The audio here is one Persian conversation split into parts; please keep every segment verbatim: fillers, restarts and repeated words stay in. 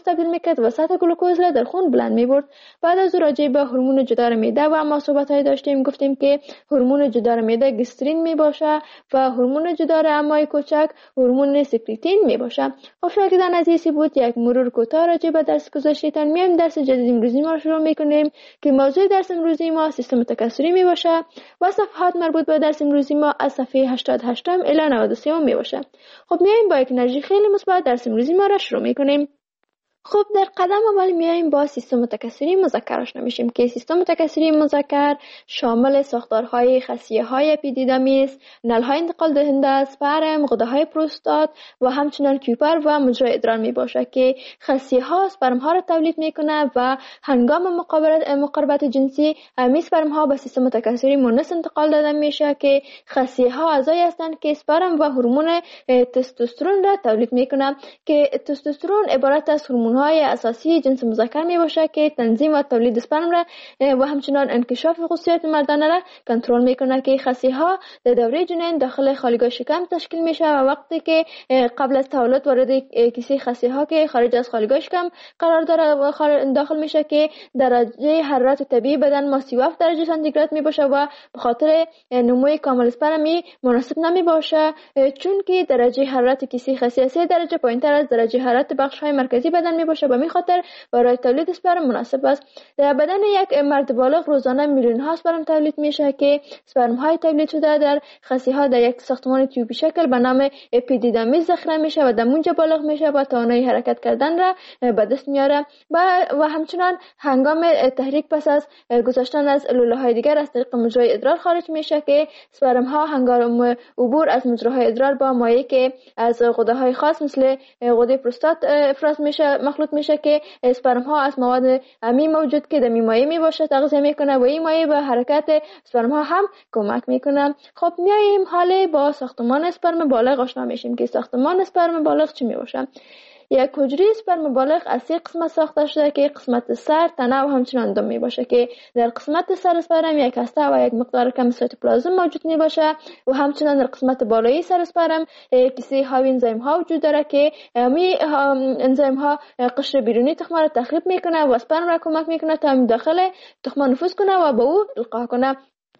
تبدیل میکرد و سطح گلوکوز را در خون بلند میبرد. بعد از راجع به هورمون جدار معده و ما صحبت های داشتیم، گفتیم که هورمون جدار معده گسترین میباشه و هورمون جدار امعای کوچک هورمون سکریتین میباشه. خب شاگردان عزیزی بود یک مرور کوتاه راجع به درس گذشتهتان. میایم درس جدید امروزی ما شروع میکنیم که موضوع درس امروزی ما سیستم تکثری میباشه و صفحات مربوط به درس امروزی ما از صفحه هشتاد و هشت الی نود و سه میباشه. خب میایم با یک انرژی خیلی مثبت درس امروزی ما را شروع میکنیم. خب در قدم اول میایم با سیستم تکثری مذکر آشنا میشیم که سیستم تکثری مذکر شامل ساختارهای خصیه های اپیدیدامیس است، نلهای انتقال دهنده، اسپرم، غده های پروستات و همچنان کیوپر و مجرای ادرار می باشه که خصیه ها اسپرم ها را تولید میکنه و هنگام مقابلت مقاربت جنسی همین اسپرم ها به سیستم تکثری مونس انتقال داده میشه که خصیه ها اعضایی هستند که اسپرم و هورمون تستوسترون را تولید میکنه که تستوسترون عبارت از هورمون های اساسی جنس مذکر می باشه که تنظیم و تولید اسپرم را و همچنان انکشاف خصوصیات مردانه را کنترل میکنه که خصیه ها در دوره جنین داخل خالیگاه شکم تشکیل میشه و وقتی که قبل از تولد وارد کیسه خصیه ها که خارج از خالیگاه شکم قرار داره و داخل میشه که درجه حرارت طبیعی بدن ما سی و هفت درجه سانتیگراد می باشه و به خاطر نموی کامل اسپرمی مناسب نمی باشه، چون که درجه حرارت کیسه خصیه سه درجه پایینتر از درجه حرارت بخش های مرکزی بدن می باشه. به همین خاطر برای تولید اسپرم مناسب است. در بدن یک مرد بالغ روزانه میلیون ها اسپرم تولید میشه که اسپرم های تولید شده در خصیه ها در یک ساختمان تیوبی شکل به نام اپیدیدامیس ذخیره میشه و در اونجا بالغ میشه و توانایی حرکت کردن را به دست میاره و و همچنان هنگام تحریک پس از گذاشتن از لوله های دیگر از طریق مجرای ادرار خارج میشه که اسپرم ها هنگام عبور از مجراهای ادرار با مایعی که از غده های خاص مثل غده پروستات افراز میشه مخلوط میشه که اسپرم ها از مواد امی موجود که در مایع می باشه تغذیه میکنه و این مایع به حرکت اسپرم ها هم کمک میکنه. خب میایم حالا با ساختمان اسپرم بالغ آشنا میشیم که ساختمان اسپرم بالغ چی می باشه. یک حجره اسپرم بالغ از سه قسمت ساخته شده که قسمت سر، تنه و همچنان دم می باشه که در قسمت سر اسپرم یک هسته و یک مقدار کم سایتوپلازم موجود می باشه و همچنان در قسمت بالایی سر اسپرم کیسه های انزیم ها وجود داره که می انزیم ها قشر بیرونی تخم را تخریب میکنه و اسپرم را کمک میکنه تا داخل تخم نفوذ کنه و به او القا کنه.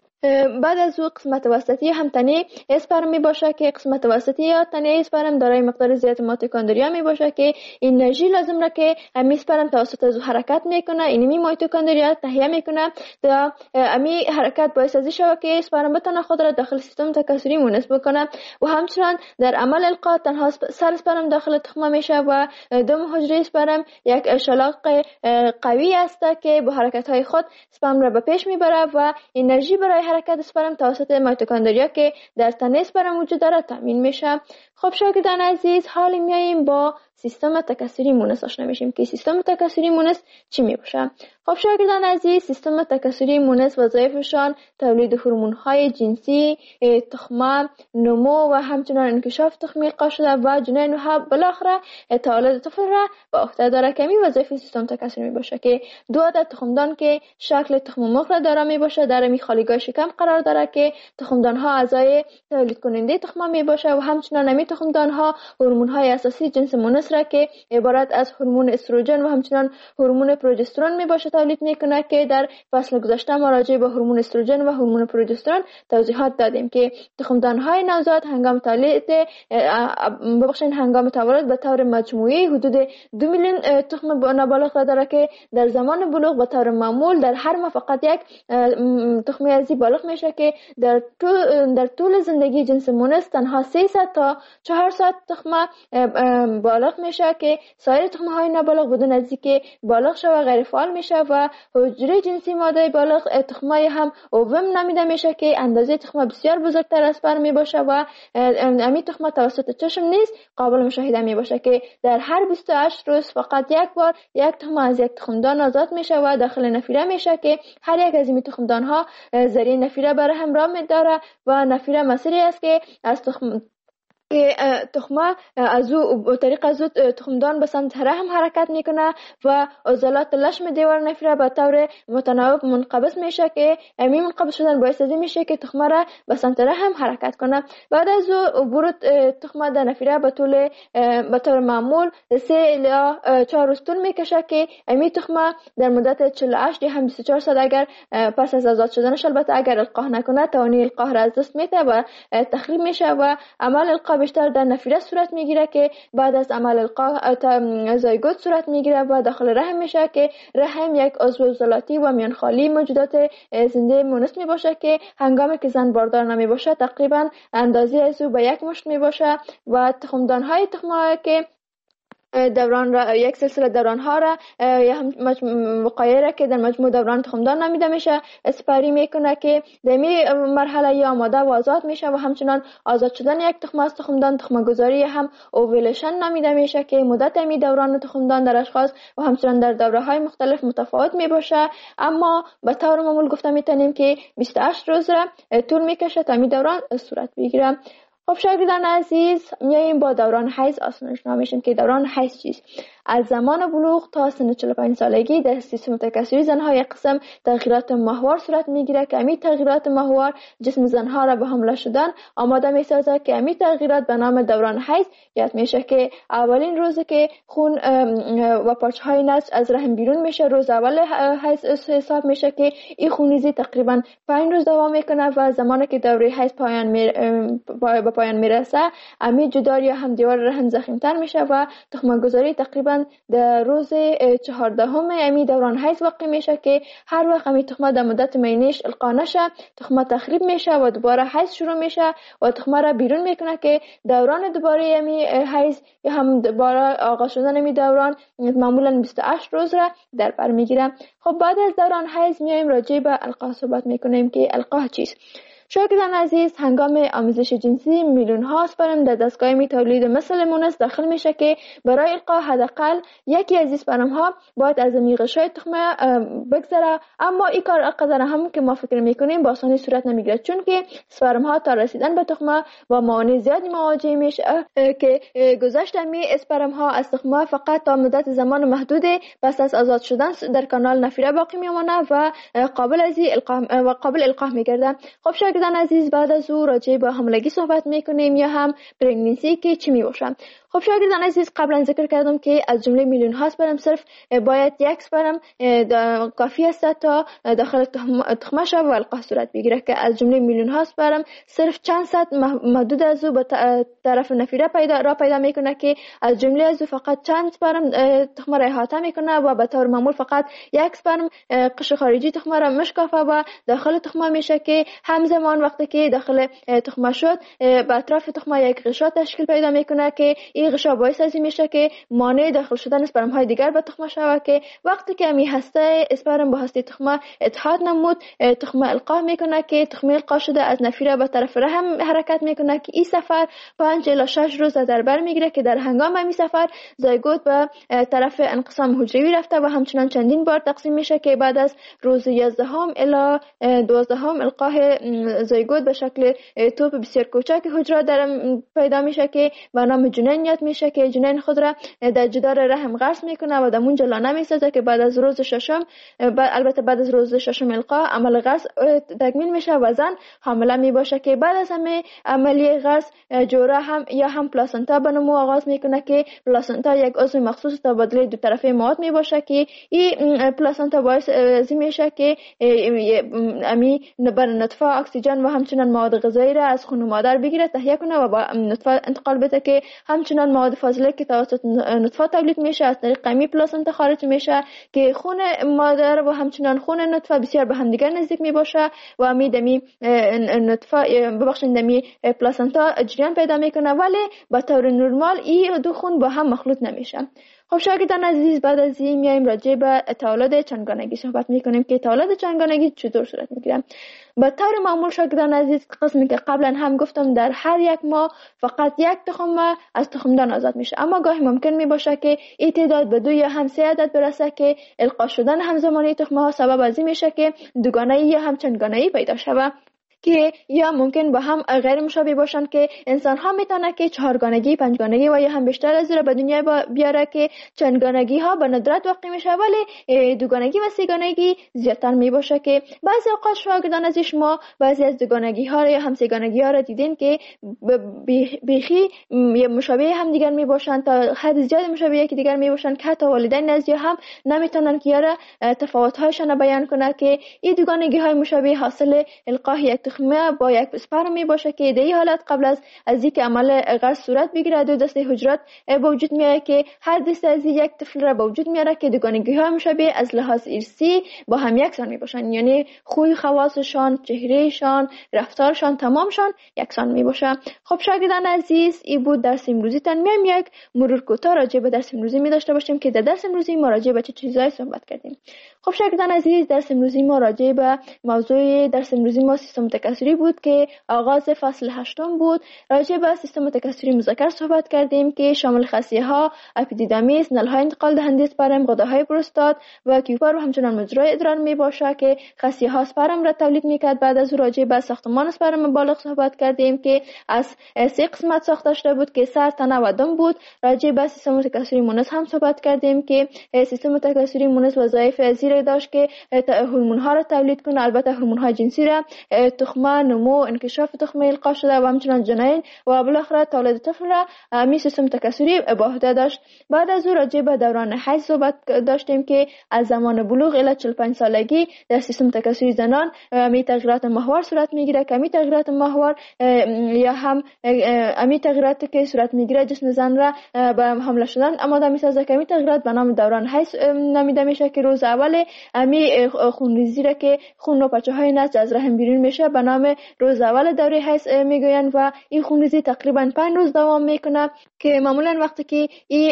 بعد از او قسمت وسطی هم تنه اسپرم می باشه که قسمت وسطی یا تنه اسپرم دارای مقدار زیاد میتوکندریا می باشه که انرژی لازم را که امی اسپرم توسط از حرکت میکنه اینمی میتوکندریا تهیه میکنه تا امی حرکت باعث از شوه که اسپرم بتونه خود را داخل سیستم تکثری مونس بکنه و همچنان در عمل القا تنها سر اسپرم داخل تخم میشه و دم حجره اسپرم یک شلاق قوی است که با حرکت های خود اسپرم را به پیش میبره و انرژی برای حرکت اسپرم توسط میتوکندریا که در تنه اسپرم وجود داره تامین میشه. خب شاگردان عزیز، حالا میاییم با سیستم تکثری مونس آشنا میشیم که سیستم تکثری مونس چی میباشه. خب شاگردان عزیز، سیستم تکثری مونس وظایفشان تولید هورمون های جنسی، تخم، نمو و همچنان انکشاف تخمی القا شده و جنین و بالاخره تولد طفل را به عهده داره که این وظایف سیستم تکثری میباشه که دو عدد تخمدان که شکل تخم مرغ را داره میباشه در می خالیگاه شکم قرار داره که تخمدان ها اعضای تولید کننده تخم میباشه و همچنان می تخمدان ها هورمون های اساسی جنس مونس را که عبارت از هورمون استروژن و همچنان هورمون پروژسترون میباشه تولید میکنه که در فصل گذشته ما راجع به هورمون استروژن و هورمون پروژسترون توضیحات دادیم که تخمدان های نوزاد هنگام تولید ببخشید هنگام تولد به طور مجموعی حدود دو میلیون تخم نابالغ داره که در زمان بلوغ به طور معمول در هر ما فقط یک تخم ازی بالغ میشه که در طول در طول زندگی جنس مونس تنها سیصد تا چهارصد تخم بالغ میشه که سایر تخم های نابالغ بدون از اینکه بالغ شوه غیر فعال میشه و حجره جنسی ماده بالغ تخمای هم اووم نامیده میشه که اندازه تخم بسیار بزرگتر از پر می باشه و امی تخم توسط چشم نیز قابل مشاهده می باشه که در هر بیست و هشت روز فقط یک بار یک تخم از یک تخمدان آزاد میشه و داخل نفیره میشه که هر یک از این تخمدان ها ذریع نفیره برای همراه می داره و نفیره مسیری است که از تخم که تخمه از او به طریق از او تخمدان به سمت رحم حرکت میکنه و عضلات لشم دیوار نفره به طور متناوب منقبض میشه که همین منقبض شدن باعث از این میشه که تخمه را به سمت رحم حرکت کنه. بعد از او عبور تخمه در نفره به طول به طور معمول سه الی چهار روز طول میکشه که همین تخمه در مدت چهل و هشت یا بیست و چهار ساعت اگر پس از آزاد شدنش البته اگر القاح نکنه توانایی القاح را از دست میده و تخریب میشه و عمل القاح بیشتر در نفیره صورت میگیره که بعد از عمل القاح زایگوت صورت میگیره و داخل رحم میشه که رحم یک عضو عضلاتی و میانخالی موجودات زنده مونس می باشه که هنگامی که زن باردار نمی باشه تقریبا اندازه از او به یک مشت می باشه و تخمدان های تخمه که دوران را یک سلسله دوران ها را یا هم مقایره که در مجموع دوران تخمدان نامیده میشه اسپری میکنه که در این مرحله یا آماده و آزاد میشه و همچنان آزاد شدن یک تخمه از تخمدان تخمه گذاری هم اوویلیشن نامیده میشه که مدت می دوران تخمدان در اشخاص و همچنان در دوره های مختلف متفاوت می باشه، اما به طور معمول گفته میتونیم که بیست و هشت روز را طول میکشه تا می دوران صورت بگیره. خب شاگردان عزیز، میاییم با دوران حیض آشنا میشیم که دوران حیض چیست. از زمان بلوغ تا سن چهل و پنج سالگی در سیستم تکثری زنها یک قسم تغییرات ماهوار صورت میگیره که همین تغییرات ماهوار جسم زنها را به حمله شدن آماده میسازه که همین تغییرات به نام دوران حیض یاد میشه که اولین روزی که خون و پارچه های نسج از رحم بیرون میشه روز اول حیض حساب میشه که این خونریزی تقریبا پنج روز دوام میکنه و زمانی که دوره حیض پایان می به پایان میرسه امی جدار یا هم دیوار رحم ضخیم‌تر میشه و تخمه گذاری تقریبا در روز چهاردهم امی دوران حیض واقع میشه که هر وقت امی تخمه در مدت مینیش القا نشه تخمه تخریب میشه و دوباره حیض شروع میشه و تخمه را بیرون میکنه که دوران دوباره امی حیض یا هم دوباره آغاز شدن امی دوران معمولا بیست و هشت روز را در بر میگیره. خب بعد از دوران حیض میایم راجع به القاح صحبت میکنیم که القاح چیست. شاگردان عزیز، هنگام آمیزش جنسی میلیون ها اسپرم در دستگاه می تولید مثل مونس داخل میشه که برای القاح حداقل یکی از اسپرم ها باید از غشای تخمه بگذره، اما این کار اقدر هم که ما فکر میکنیم با آسانی صورت نمیگیره چون که اسپرم ها تا رسیدن به تخمه با موانع زیادی مواجه میشه که گذشت می اسپرم ها از تخمه فقط تا مدت زمان محدود پس از آزاد شدن در کانال نفیره باقی میمونه و قابل از القاح و قابل القاح میگرده. خب شاگردان عزیز، بعد از او راجع به حاملگی صحبت میکنیم یا هم پرگننسی که چی می باشه. خب شاگردان عزیز، قبلا ذکر کردم که از جمله میلیون ها اسپرم صرف باید یک اسپرم کافی است تا داخل تخمه شود و القاح صورت بگیره که از جمله میلیون ها اسپرم صرف چند صد محدود از او به طرف نفیره پیدا را پیدا میکنه که از جمله از او فقط چند اسپرم تخمه را احاطه میکنه و به طور معمول فقط یک اسپرم قشر خارجی تخمه را مشکافه و داخل تخمه میشه که همزمان وقتی که داخل تخمه شد به اطراف تخمه یک غشا تشکیل پیدا میکنه که این غشا باعث از این میشه که مانع داخل شدن اسپرم های دیگر به تخمه شود که وقتی که می هسته اسپرم با هسته تخمه اتحاد نمود تخمه القاح میکنه که تخمه القاح شده از نفیره به طرف رحم حرکت میکنه که این سفر پنج الی شش روز در بر میگیره که در هنگام این سفر زایگوت به طرف انقسام حجروی رفته و همچنان چندین بار تقسیم میشه که بعد از روز یازدهم الی دوازدهم القاح زایگوت به شکل توپ بسیار کوچک حجره در پیدا میشه که به نام جنین یاد میشه که جنین خود را در جدار رحم غرس میکنه و در اونجا لانه میسازه که بعد از روز ششم البته بعد از روز ششم القاح عمل غرس تکمیل میشه و زن حامله میباشه که بعد از همه عملیه غرس جوره هم یا هم پلاسنتا به نمو آغاز میکنه که پلاسنتا یک عضو مخصوص تبادله دو طرفه مواد میباشه که این پلاسنتا باعث ازی میشه که امی بر نطفه اکسیژن و همچنان مواد غذایی را از خون مادر بگیره تهیه کنه و با نطفه انتقال بده که همچنان مواد فاضله که توسط نطفه تولید میشه از طریق امی پلاسنتا خارج میشه که خون مادر و همچنان خون نطفه بسیار به هم دیگر نزدیک میباشه و امی دمی نطفه ببخشید دمی پلاسنتا جریان پیدا میکنه ولی به طور نرمال این دو خون با هم مخلوط نمیشه. خب شاگردان عزیز، بعد از این میایم راجع به تولد چندگانگی صحبت میکنیم که تولد چندگانگی چطور صورت میگیره. به طور معمول شاگردان عزیز، قسمی که قبلا هم گفتم در هر یک ماه فقط یک تخم از تخمدان آزاد میشه، اما گاهی ممکن میباشه که این تعداد به دو یا هم سه عدد برسه که القا شدن همزمانی تخمه ها سبب از این میشه که دوگانه‌ای یا هم چندگانه‌ای پیدا شود. که یا ممکن با هم غیر مشابه باشند که انسان ها میتونه که چهارگانگی، پنجگانگی و یا هم بیشتر از این به دنیا بیاره که چندگانگی ها به ندرت واقع میشه، ولی دوگانگی و سیگانگی زیادتر می باشه که بعضی اوقات شاگردان از شما بعضی از دوگانگی ها یا هم سیگانگی ها را دیدین که بیخی مشابه هم دیگر می باشند، تا حد زیاد مشابه یکی دیگر می باشند که حتی والدین از هم نمیتونن که یاره تفاوت هایشان بیان کنه که این دوگانگی های مشابه حاصل القاح یک تخمه با یک اسپرم می باشه که در این حالت قبل از از اینکه عمل غرس صورت بگیره دو دسته حجرات به وجود میاد که هر دسته از یک طفل را به وجود میاره که دوگانگی های مشابه از لحاظ ارثی با هم یکسان می باشن، یعنی خوی خواصشان، چهرهشان، رفتارشان تمامشان یکسان می باشه. خب شاگردان عزیز، این بود درس امروزی تان. میایم یک مرور کوتاه راجع به درس امروزی می داشته باشیم که در درس امروزی ما راجع به چه چیزایی صحبت کردیم. خب شاگردان عزیز، درس امروزی ما راجع به موضوع درس امروزی ما سیستم تکثری بود که آغاز فصل هشتم بود. راجع به سیستم تکثری مذکر صحبت کردیم که شامل خاصیه ها، اپیدیدامیس، نل‌های انتقال دهنده اسپرم، غده‌های پروستات و کیوپر و همچنان مجرای ادرار می باشه که خاصیه ها اسپرم را تولید میکرد. بعد از راجع به ساختمان اسپرم بالغ صحبت کردیم که از سه قسمت ساخته شده بود که سر، تنه و دم بود. راجع به سیستم تکثری مونس هم صحبت کردیم که سیستم تکثری مونس وظایف زیر داشت که هورمون ها را تولید کنه، البته هورمون های جنسی را، تخمه، نمو، انکشاف تخمه القا شده و همچنان جنین و بالاخره تولید طفل را می سیستم تکثری به عهده داشت. بعد از او راجع به دوران حیض صحبت داشتیم که از زمان بلوغ الی چهل و پنج سالگی در سیستم تکثری زنان می تغییرات محور صورت میگیره که می تغییرات محور یا هم امی تغییراتی که صورت میگیره جسم زن را به حمله شدن آماده میسازه که می تغییرات به نام دوران حیض نامیده میشه که روز اول امی خونریزی را که خون و پچه های نسج از رحم بیرون میشه به نام روز اول دوره حیض میگوین و این خونریزی تقریبا پنج روز دوام میکنه که معمولا وقتی که این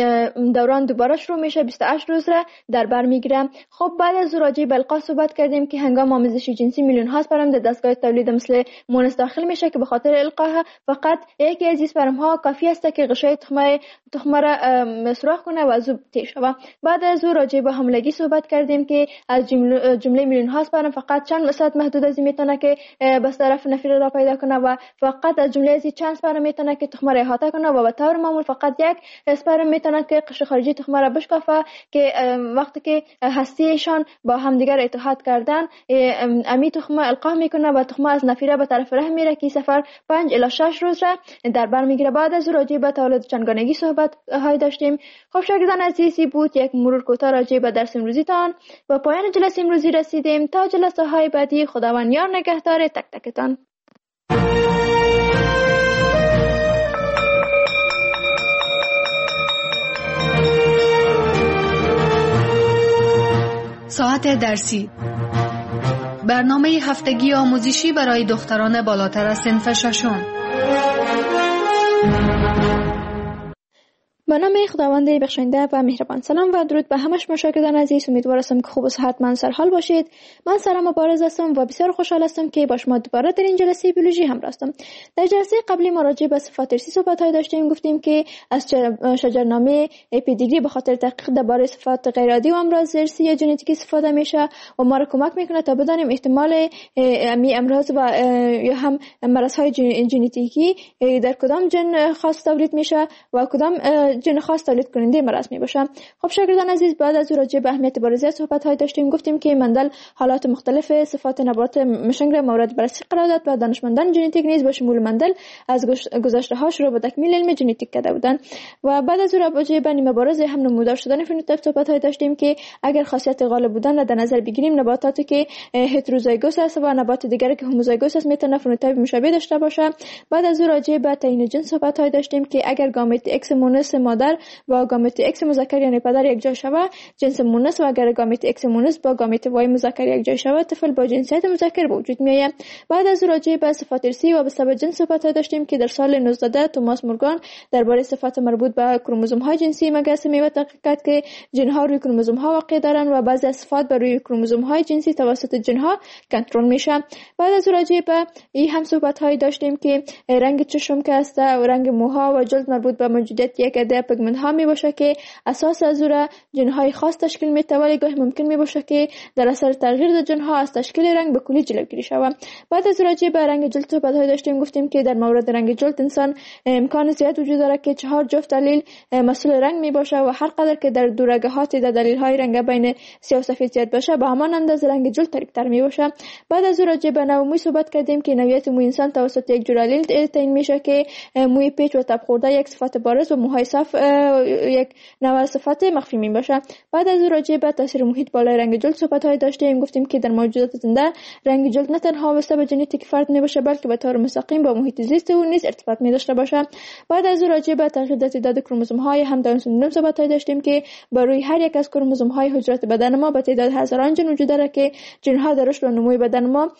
دوران دوباره شروع میشه بیست و هشت روز را در بر میگیره. خب بعد از راجع به القاح صحبت کردیم که هنگام آمیزش جنسی میلیون ها اسپرم در دستگاه تولید مثل مونس داخل میشه که به خاطر القاح فقط یکی از اسپرم ها کافی است که غشای تخمه تخمه را سوراخ کنه و زوب تیر شود. بعد از راجع به حاملگی صحبت کردیم که از جمله, جمله میلیون ها اسپرم فقط چند درصد محدود از میتونه که بس طرف نفیر را پیدا کنه و فقط از جمله از چند اسپرم میتونه که تخمه را احاطه کنه و به طور معمول فقط یک اسپرم میتونه که قشر خارجی تخمه را بشکافه که وقتی که هستیشان با همدیگر اتحاد کردن امی تخمه القاح میکنه و تخمه از نفیره به طرف رحم میره که سفر پنج الی شش روز را در بر میگیره. بعد از راجع به تولد چندگانگی صحبت های داشتیم. خب شاگردان عزیزی بود یک مرور کوتاه راجع به درس امروزی تان. به پایان جلسه امروزی رسیدیم. تا جلسه های بعدی خداوند یار نگهدار تک تکتان. ساعت درسی، برنامه هفتگی آموزشی برای دختران بالاتر از صنف ششم. به نام خداوند بخشنده و مهربان. سلام و درود به همه شما شاگردان عزیز. امیدوارم که خوب و صحتمند سرحال باشید. من سارا مبارز هستم و بسیار خوشحال هستم که با شما دوباره در این جلسه بیولوژی همراه هستم. در جلسه قبلی ما راجع به صفات ارثی صحبت‌های داشتیم. گفتیم که از شجرنامه پیدیگری به خاطر تحقیق درباره صفات غیر عادی و امراض ارثی یا ژنتیکی استفاده میشه و ما را کمک میکنه تا بدانیم احتمال امی امراض و یا هم مرض‌های ژنتیکی در کدام جن خاص تولید میشه و کدام جن خاص تولید کننده مرض می باشه. خب شاگردان عزیز، بعد از راجع به اهمیت بارزی صحبت های داشتیم. گفتیم که مندل حالات مختلف صفات نبات مشنگ را مورد بررسی قرار داد و دانشمندان ژنتیک نیز با شمول مندل از گذشته هاش رو به تکمیل علم ژنتیک کرده بودند و بعد از راجع به نیمه بارز هم نمودار شدن فنوتیپ صحبت های داشتیم که اگر خاصیت غالب بودن را در نظر بگیریم، نباتاتی که هتروزایگوس است و نبات دیگری که هوموزایگوس است میتونه فنوتیپ مشابه داشته باشه. بعد از راجع به تعیین جنس صحبت های داشتیم که اگر گامت ایکس مونس مادر با گامت ایکس مذکر یعنی پدر یک جا شود جنس مونس و اگر گامت ایکس مونس با گامت وای مذکر یک جا شود طفل با جنسیت مذکر به وجود میآید. بعد از راجع به صفات ارثی و به سبب جنس صحبت داشتیم که در سال نوزده توماس مورگان درباره صفات مربوط به کروموزوم های جنسی مگس می تحقیق کرد که جن ها روی کروموزوم ها واقع دارند و بعضی از صفات بر روی کروموزوم های جنسی توسط جن ها کنترل میشه. بعد از راجع به این هم صحبت های داشتیم که رنگ چشم که است و رنگ موها و جلد مربوط به موجودیت یک عده یا پیگمنت ها می باشه که اساس از او جن های خاص تشکیل می توانه. گاهی ممکن می باشه که در اثر تغییر در جن ها از تشکیل رنگ به کلی جلوگیری شود. بعد از راجع به رنگ جلد صحبت های داشتیم، گفتیم که در مورد رنگ جلد انسان امکان زیاد وجود داره که چهار جفت دلیل مسئول رنگ می باشه و هر قدر که در دورگهات در دلیل های رنگ بین سیاه و سفید زیاد باشه به همان اندازه رنگ جلد تاریک‌تر می باشه. بعد از راجع به نوع موی صحبت کردیم که نوعیت موی انسان توسط یک دلیل تعیین میشه که موی پیچ و تب خورده یک صفت بارز و موهای صاف یک نوع صفت مخفی می باشه. بعد از راجع به تاثیر محیط بالای رنگ جلد صحبت های داشتیم، گفتیم که در موجودات زنده رنگ جلد نه تنها واسطه به ژنتیک فرد می باشه بلکه به طور مستقیم با محیط زیست او نیز ارتباط می داشته باشه. بعد از راجع به تغییر در تعداد کروموزوم های هم داون سندروم صحبت های داشتیم که بر روی هر یک از کروموزوم های حجرات بدن ما به تعداد هزاران ژن وجود داره که ژن ها در رشد و نمو بدن ما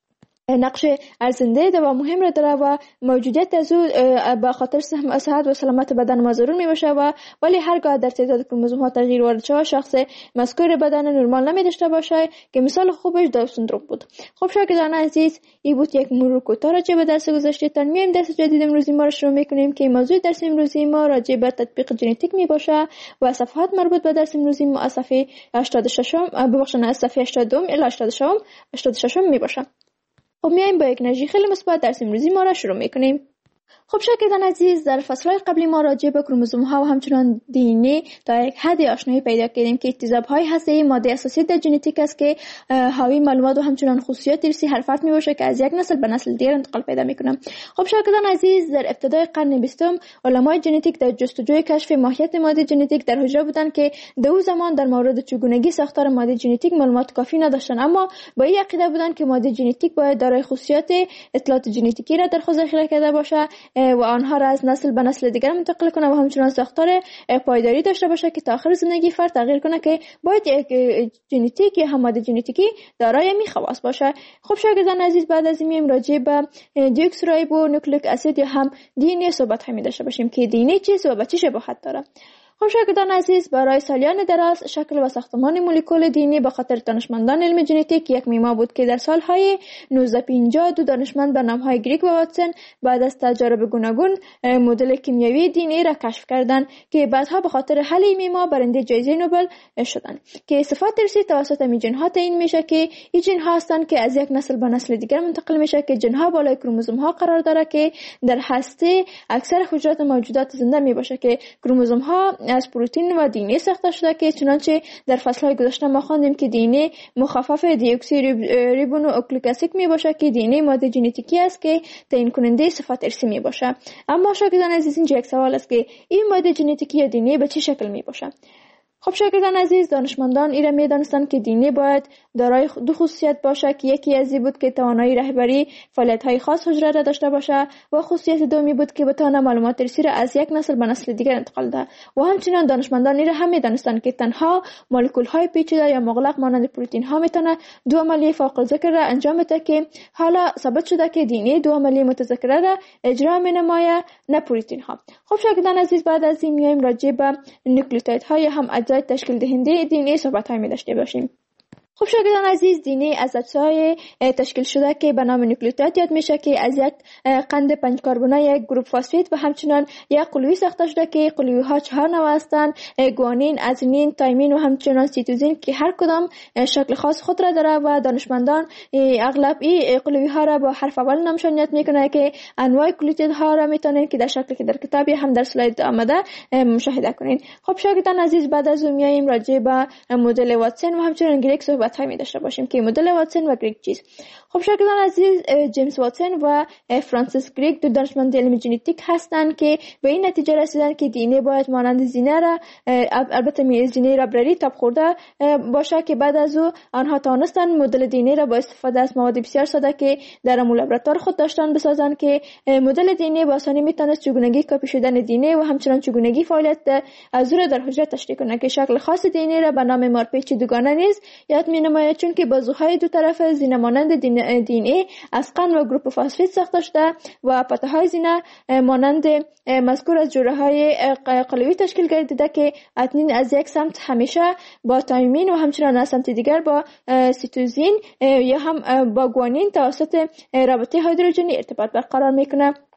نقش ارزنده و مهم را داره و موجودیت از او به خاطر صحت و سلامت بدن ما ضرور می باشه و ولی هرگاه در تعداد کروموزوم ها تغییر وارد شود شخص مذکور بدن نرمال نمی داشته باشه که مثال خوبش داون سندروم بود. خب شاگردان عزیز، این بود یک مرور کوتاه راجع به درس گذشته. تا میایم درس جدید امروزی ما را شروع میکنیم که موضوع درس امروزی ما راجع به تطبیق ژنتیک می باشه و صفحات مربوط به درس امروزی ما از صفحه هشتاد و شش ببخشید از صفحه هشتاد الی هشتاد و شش می باشه. خب میایم با یک انرژی خیلی مثبت درس امروزی ما را شروع میکنیم. خب شاگردان عزیز، در فصل‌های قبلی ما راجع به کروموزوم‌ها و همچنان دی ان ای تا یک حد آشنایی پیدا کردیم که اکتساب‌های هسته‌ای ماده اساسی در ژنتیک است که حاوی معلومات و همچنان خصوصیات ارثی هر فرد می‌باشه که از یک نسل به نسل دیگر انتقال پیدا می‌کنه. خب شاگردان عزیز، در ابتدای قرن بیستم علمای ژنتیک در جستجوی کشف ماهیت ماده ژنتیک در حجره بودند که در اون زمان در مورد چگونگی ساختار ماده ژنتیک معلومات کافی نداشتند، اما با این عقیده بودند که ماده ژنتیک باید دارای خصوصیات اطلاعات ژنتیکی را در خود ذخیره کرده باشه و آنها را از نسل به نسل دیگر منتقل کنه و همچنان ساختار پایداری داشته باشه که تا آخر زندگی فرد تغییر کنه که باید یک ژنتیک یا ماده ژنتیکی دارای می خواص باشه. خب شاگردان عزیز، بعد از این میایم راجع به دیوکسیرایبو نوکلیک اسید یا هم دی ان ای صحبت می داشته باشیم که دی ان ای چیست و به چه شباهت داره. خب شاگردان عزیز، برای سالیان دراز شکل و ساختمان مولکول دی ان ای به خاطر دانشمندان علم ژنتیک یک معما بود که در سالهای نوزده پنجاه دو دانشمند به نامهای گریگ و واتسون بعد از تجارب گوناگون مدل کیمیایی دی ان ای را کشف کردند که بعدها به خاطر حل این معما برنده جایزه نوبل شدند که صفات ارثی توسط می ژن ها تعیین میشه که این ژن ها هستند که از یک نسل به نسل دیگر منتقل میشه که ژن ها بالای کروموزوم ها قرار داره که در هسته اکثر حجرات موجودات زنده می باشه که کروموزوم ها از پروتئین و دی ان ای ساخته شده که چنانچه در فصل‌های گذشته ما خواندیم که دی ان ای مخفف دیوکسی ریبونوکلیک اسید می باشه که دی ان ای ماده ژنتیکی است که تعیین کننده صفات ارثی می باشه. اما شاگردان عزیز، اینجا یک سوال است که این ماده ژنتیکی یا دی ان ای به چه شکل می باشه؟ خب شاگردان عزیز، دانشمندان این را می‌دانستند که دی ان ای باید دارای دو خصوصیت باشه که یکی از این بود که توانایی رهبری فعالیت‌های خاص حجره را داشته باشه و خصوصیت دومی بود که بتونه معلومات ارثی را از یک نسل به نسل دیگر انتقال ده. و همچنین دانشمندان این را هم می‌دانستند که تنها مولکول‌های پیچیده یا مغلق مانند پروتئین‌ها میتونه دو عملیه فوق الذکر را انجام بده که حالا ثابت شده که دی ان ای دو عملیه متذکره را اجرا می‌نماید، نه پروتئین‌ها. خب شاگردان عزیز، بعد از این میایم راجع به نوکلیوتیدهای هم تشکیل دهنده دی ان ای صحبت های می داشته باشیم. خب شاگردان عزیز، دی ان ای از اجزای تشکیل شده که به نام نوکلیوتید یاد میشه که از یک قند پنج کربنی یک گروپ فسفید و همچنین یک قلوی ساخته شده که قلوی ها چهار نوع هستند: گوانین، ادرینین، تایمین و همچنین سیتوزین که هر کدام شکل خاص خود را داره و دانشمندان اغلب این قلوی ها را با حرف اول نامشانیت میکنه که انواع نوکلیوتید ها را میتونین که در شکلی که در کتاب هم در اسلاید آمده مشاهده کنین. خب شاگردان عزیز، بعد از اون میایم راجع به مدل واتسون و همچنین گریگ صحبت های می داشته باشیم که مدل واتسون و گریگ چیست. خب شاگردان عزیز، جیمز واتسون و فرانسیس گریگ دو دانشمند علم ژنتیک هستند که به این نتیجه رسیدند که دی ان ای باید مانند زینه را البته می زینه ربرری تاب خورده باشه که بعد از او آنها توانستند مدل دی ان ای را با استفاده از مواد بسیار ساده که در لابراتوار خود داشتند بسازند که مدل دی ان ای با آسانی میتونست چگونگی کپی شدن دی ان ای و همچنین چگونگی فعالیت از او در حجره تشریح کنه که شکل خاص دی ان ای را به نام مارپیچ دوگانه نیز یاد می‌نماید، چون که بازوهای دو طرف زینه مانند دی ان ای از قند و گروپ فسفید ساخته شده و پته‌های زینه مانند مذکور از جوړه‌های قلوی تشکیل گردیده که ادنین از یک سمت همیشه با تایمین و همچنین از سمت دیگر با سیتوزین یا هم با گوانین توسط رابطه هیدروژنی ارتباط برقرار میکنه.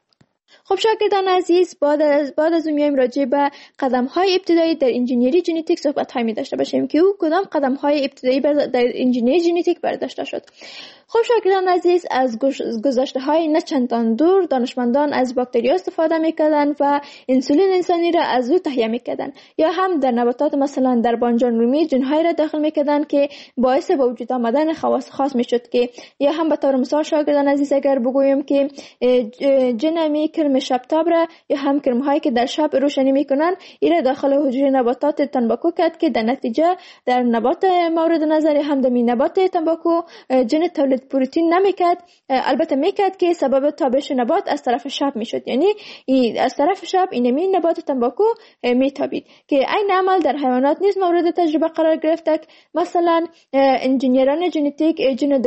خب شاگردان عزیز، بعد از بعد از میایم راجع به قدم های ابتدایی در انجینیری ژنتیک صحبت هایی می داشته باشیم که او کدام قدم های ابتدایی در انجینیری ژنتیک برداشته شد. خب شاگردان عزیز، از گذشته های نه چندان دور دانشمندان از باکتریا استفاده میکردند و انسولین انسانی را از او تهیه میکردند، یا هم در نباتات مثلا در بانجان رومی جنهای را داخل میکردند که باعث به وجود آمدن خواص خاص میشد، که یا هم به طور مثال شاگردان عزیز اگر بگویم که جنمی کرم شبتاب را یا هم کرم هایی که در شب روشنی میکنن ایره داخل حجره نباتات تنباکو کرد که در نتیجه در نبات مورد نظر هم در نبات تنباکو جن تولید پروتئین نمیکرد، البته میکرد که سبب تابش نبات از طرف شب میشد، یعنی از طرف شب اینمی نبات تنباکو میتابید که این عمل در حیوانات نیز مورد تجربه قرار گرفته. مثلا انجینیران ژنتیک جن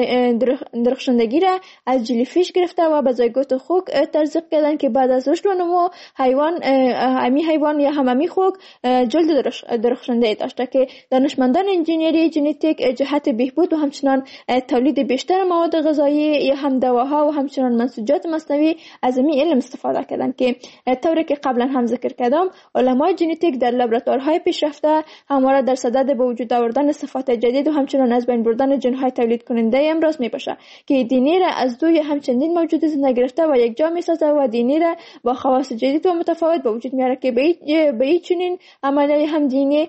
درخشندگی را از جلیفیش گرفته و به زایگوت خوک تزریق کردن که بعد از رشد و نمو حیوان امی حیوان یا هم امی خوک جلد درخشنده داشته که دانشمندان انجینیری ژنتیک جهت بهبود و همچنان تولید بیشتر مواد غذایی یا هم دواها و همچنان منسوجات مصنوعی از این علم استفاده کردن که طوری که قبلا هم ذکر کردم علمای ژنتیک در لابراتوارهای پیشرفته همواره در صدد به وجود آوردن صفات جدید و همچنان از بین بردن ژن‌های تولید کننده امراض میباشه که دی را از دو یا هم چندین موجود زنده گرفته و یک جا میسازه و دی را با خواص جدید و متفاوت به وجود میاره که به این چنین عملیه هم دی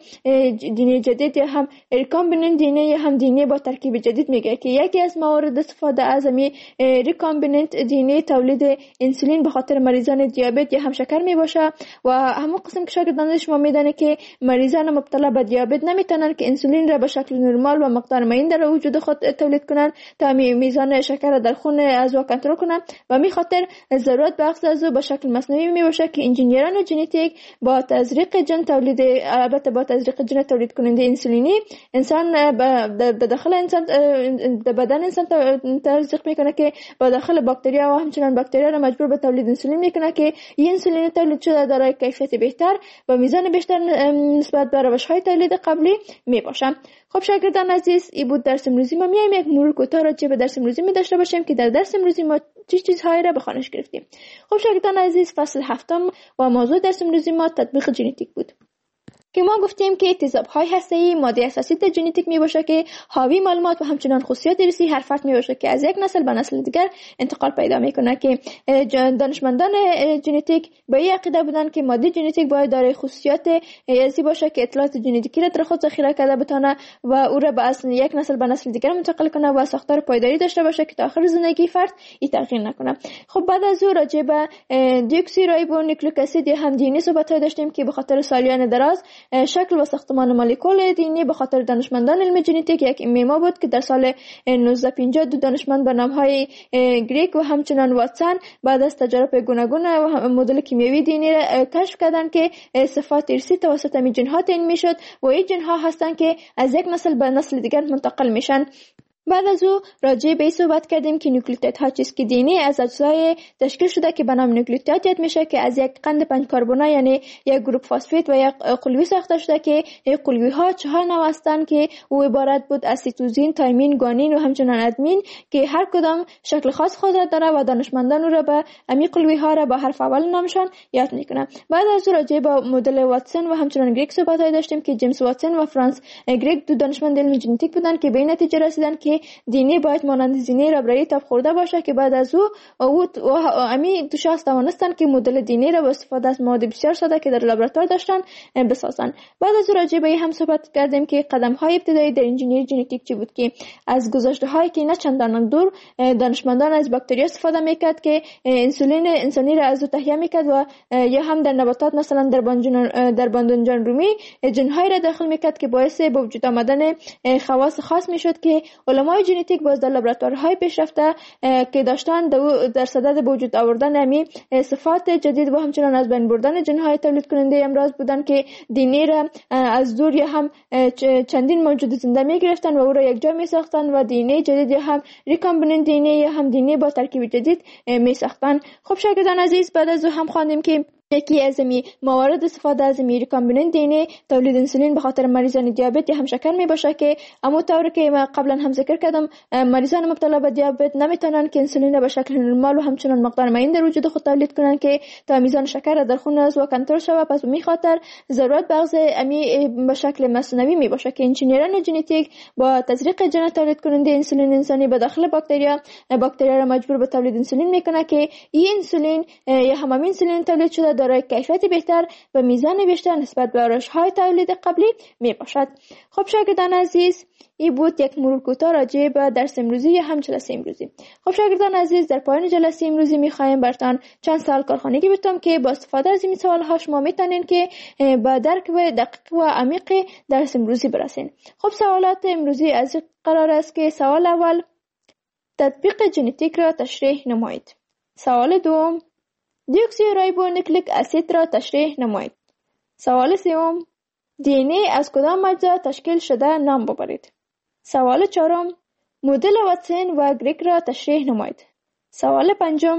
دی جدید یا هم ریکامبیننت دی یا هم دی با ترکیب جدید میگه که یکی از موارد استفاده از می ریکامبیننت دی تولید انسولین به خاطر مریضان دیابت یا هم شکر می باشه و همون قسم که شاگردان شما میدانه که مریضان مبتلا به دیابت نمیتونن که انسولین را به شکل نرمال و مقدار معین در وجود خود تولید کنن تا میزان شکر در خون از او کنترل کنن و می خاطر ضرورت به اخذ از او به شکل مصنوعی می باشه که انجینیران ژنتیک با تزریق جن تولید البته با تزریق جن تولید کننده انسولینی انسان به داخل انسان در بدن انسان تزریق میکنه که با داخل باکتریا و همچنان باکتریا را مجبور به تولید انسولین میکنه که این انسولین تولید شده دارای کیفیت بهتر و میزان بیشتر نسبت به روش‌های تولید قبلی میباشه. خب شاگردان عزیز، این بود درس امروزی ما. میایم یک مرور کوتاه راجع به درس امروزی می داشته باشیم که در درس امروزی ما چه چیزهایی را به خوانش گرفتیم. خب شاگردان عزیز، فصل هفتم و موضوع درس امروزی ما تطبیق ژنتیک بود که ما گفتیم که تیزاب‌های هسته‌ای ماده اساسی در ژنتیک میباشه که حاوی معلومات و همچنان خصوصیات ارثی هر فرد میباشه که از یک نسل به نسل دیگر انتقال پیدا میکنه که دانشمندان ژنتیک به این عقیده بودن که ماده ژنتیک باید دارای خصوصیات ارثی باشه که اطلاعات ژنتیکی را در خود ذخیره کرده بتونه و او را به اصل یک نسل به نسل دیگر منتقل کنه و ساختار پایداری داشته باشه که تا آخر زندگی فرد این تغییر نکنه. خب بعد از اون راجع به دیوکسی رایبو نیوکلیک اسید هم دی صحبت داشتیم که به خاطر سالیان دراز شکل و ساختمان مولکول دی به خاطر دانشمندان علم ژنتیک یک ایما بود که در سال نوزده پنجاه دو دانشمند به نام‌های گریک و همچنان واتسون بعد از تجارب گوناگون و مدل کیمیایی دی را کشف کردند که صفات ارثی توسط می جن‌ها تعیین میشد و این جن‌ها هستند که از یک نسل به نسل دیگر منتقل میشن. بعد از او راجع به صحبت کردیم که نوکلیوتیدها چیست که دی ان ای از اجزای تشکیل شده که به نام نوکلیوتید یاد میشه که از یک قند پنج کربونه یعنی یک گروپ فسفید و یک قلوی ساخته شده که این قلوی ها چهار نوع هستند که او عبارت بود از سیتوزین، تایمین، گوانین و همچنان ادمین که هر کدام شکل خاص خود را داره و دانشمندان او را به امی قلوی ها را با حرف اول نامشان یاد میکنن. بعد از او راجع به مدل واتسون و همچنان گریک صحبت داشتیم که جیمز واتسون و فرانس گریک دو دانشمند علم ژنتیک بودند که به این نتیجه رسیدند که دی ان ای باید مانند زینه ربرایی تاب خورده باشه که بعد از او او امی دو شخص توانستن که مدل دی ان ای را با استفاده از مواد بسیار ساده که در لابراتوار داشتن بسازن. بعد از او راجع به هم صحبت کردیم که قدم های ابتدایی در انجینیری ژنتیک چی بود که از گذشته هایی که نه چندان دور دانشمندان از باکتریا استفاده میکرد که انسولین انسانی را از او تهیه میکرد و یا هم در نباتات مثلا در بانجان در بانجان رومی جن‌های را داخل میکرد که باعث به وجود آمدن خواص خاص میشد که علمای ژنتیک باز در لابراتوارهای پیشرفته که داشتن در صدد به وجود آوردن امی صفات جدید و همچنان از بین بردن جن‌های تولید کننده امراض بودن که دی ان ای را از دور یا هم چندین موجود زنده می گرفتن و او را یک جا می ساختن و دی ان ای جدید یا هم ریکامبیننت دی ان ای یا هم دی ان ای با ترکیب جدید می ساختن. خب شاگردان عزیز، بعد از او هم خواندیم که یکی از می موارد استفاده از می ریکامبیننت دی ان ای تولید انسولین به خاطر مریضان دیابت یا هم شکر می باشه که اما طوری که ما قبلا هم ذکر کردم مریضان مبتلا به دیابت نمیتونن که انسولین را به شکل نرمال و همچنان مقدار معین در وجود خود تولید کنن که تا میزان شکر در خون از و کنترل شود. پس به می خاطر ضرورت بغض امی به شکل مصنوعی می باشه که انجینیران ژنتیک با تزریق ژن تولید کننده انسولین انسانی به داخل باکتریا باکتریا را مجبور به تولید انسولین میکنه که این انسولین یا همین انسولین تولید شده دارای کیفیت بهتر و میزان بیشتر نسبت به روش‌های تولید قبلی می باشد. خب شاگردان عزیز، این بود یک مرور کوتاه راجع به درس امروزی یا هم جلسه امروزی. خب شاگردان عزیز، در پایان جلسه امروزی می‌خوایم براتون چند سوال کارخانگی بتونم که با استفاده از این سوال‌ها شما میتونین که با درک و دقیق و عمیق درس امروزی برسین. خب سوالات امروزی از قرار است که سوال اول تطبیق ژنتیک را تشریح نمایید. سوال دوم دیوکسیریبونوکلیک اسید را تشریح نمایید. سوال سوم دی ان ای از کدام اجزا تشکیل شده نام ببرید. سوال چهارم مدل واتسون و گریگ را تشریح نمایید. سوال پنجم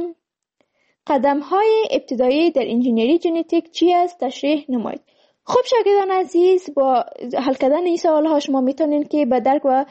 قدم های ابتدایی در انجینری ژنتیک چی است تشریح نمایید. خب شاگردان عزیز، با حل کردن این سوال ها شما میتونین که به درک و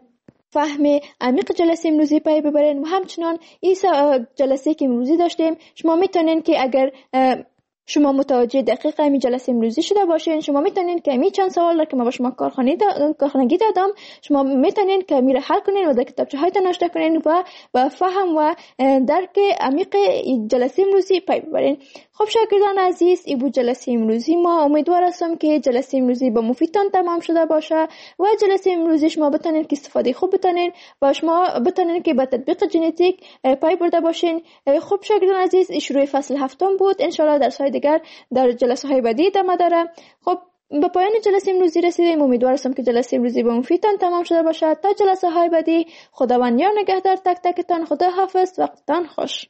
فهم عمیق جلسه امروزی پی ببرین و همچنان این جلسه که امروزی داشتیم شما میتونین که اگر شما متوجه دقیق این جلسه امروزی شده باشین شما میتونین که می چند سوال که ما با شما کارخانه دا... کارخانگی دادم شما میتونین که میره حل کنین و در کتابچه هایتان نوشته کنین و با فهم و درک عمیق جلسه امروزی پی ببرین. خب شاگردان عزیز، این بود جلسه امروزی ما. امیدوار هستم که جلسه امروزی با مفیدتان تمام شده باشه و جلسه امروزی شما بتونین که استفاده خوب بتونین و شما بتونین که با تطبیق ژنتیک پی برده باشین. خب شاگردان عزیز، شروع فصل هفتم بود. ان شاء الله درس های دیگر در جلسه های بعدی ادامه داره. خب به پایان جلسه امروزی رسیدیم. امیدوار هستم که جلسه امروزی با مفیدتان تمام شده باشه. تا جلسه های بعدی خداوند یار نگهدار تک تکتان. خدا حافظ. وقتتان خوش.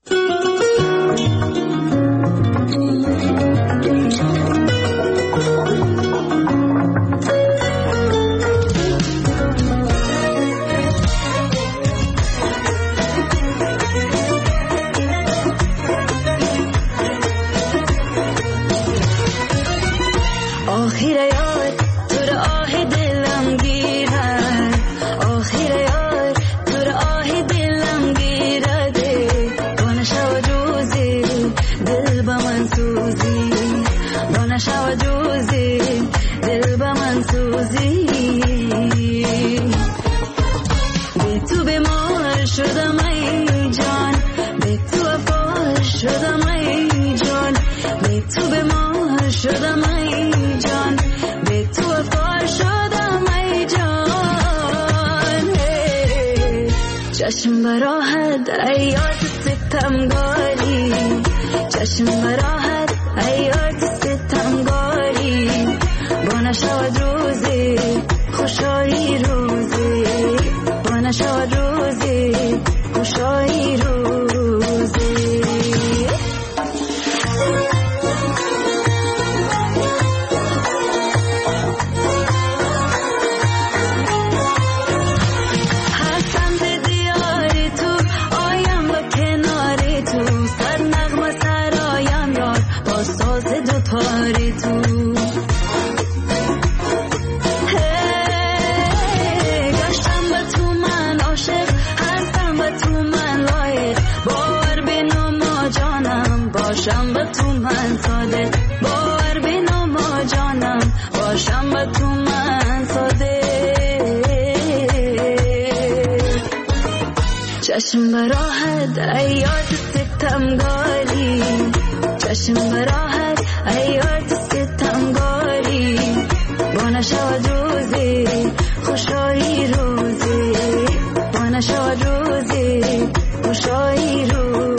چشم براحت ایات ستمگاری، چشم براحت ایات ستمگاری، با نشود روزی خوشایی روزی، با نشود روزی خوشایی روزی. باشم با تو من صادق، باور بینو ما جانم، باشم با تو من صادق. چشم براحت ایات ستمگاری، چشم براحت ایات ستمگاری، با نشود روزی خوشایی روزی، با نشود روزی خوشایی روزی.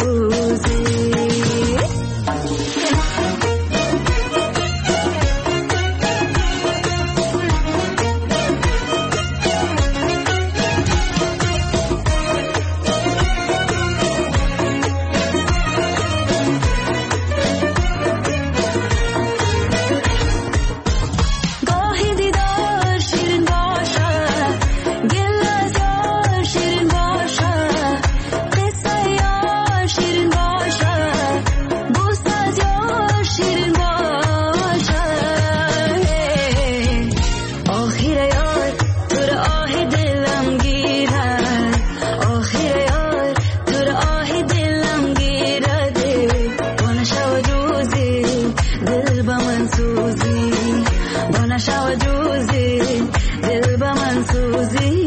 روزی دل به من سوزی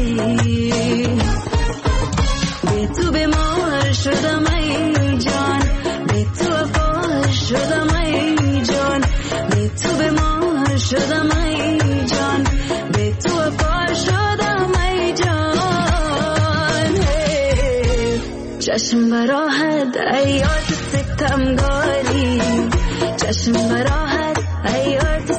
به تو بیمار شدم ای جان به تو وفا شدم ای جان به تو بیمار شدم ای جان به تو وفا شدم ای جان چشم براحت ایات ستمگاری چشم براحت ایات